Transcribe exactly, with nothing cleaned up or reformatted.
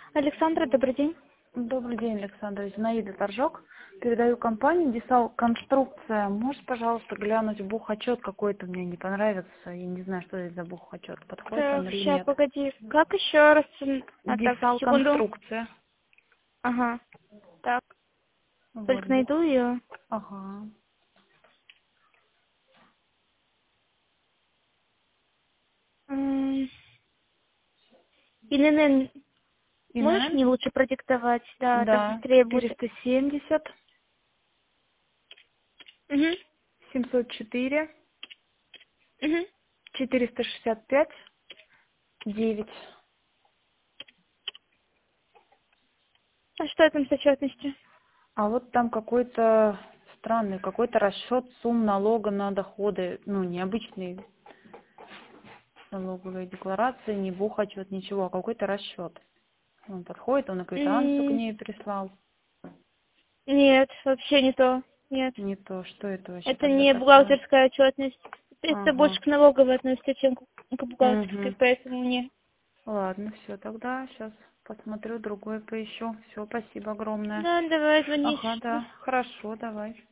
Александра, добрый день. Добрый день, Александр. Зинаида Торжок. Передаю компанию Десал Конструкция. Можешь, пожалуйста, глянуть бухотчет какой-то мне не понравится. Я не знаю, что это за бухотчет. Подходит он Так, или сейчас, нет. погоди. Как еще раз? А, так, Десал секунду. Конструкция. Ага. Так, Вот только бух. найду ее. Ага. ИНН, можешь ИНН? мне лучше продиктовать? Да, так Да. быстрее будет. четыреста семьдесят, Угу. семьсот четыре, Угу. четыреста шестьдесят пять, девять. А что там с отчетностью? А вот там какой-то странный, какой-то расчет сумм налога на доходы, ну, необычный. Налоговой декларации, не бухотчет, ничего, а какой-то расчет. Он подходит, он и квитанцию к М, ней прислал. Нет, вообще не то. Нет. Не то, что это вообще Это тогда не такое? бухгалтерская отчетность. Это Ага. больше к налоговой относится, чем к к бухгалтерской, Угу. поэтому не. Ладно, все, тогда сейчас посмотрю, другое поищу. Все, спасибо огромное. Да, давай, Ага, звонишь. да, хорошо, давай.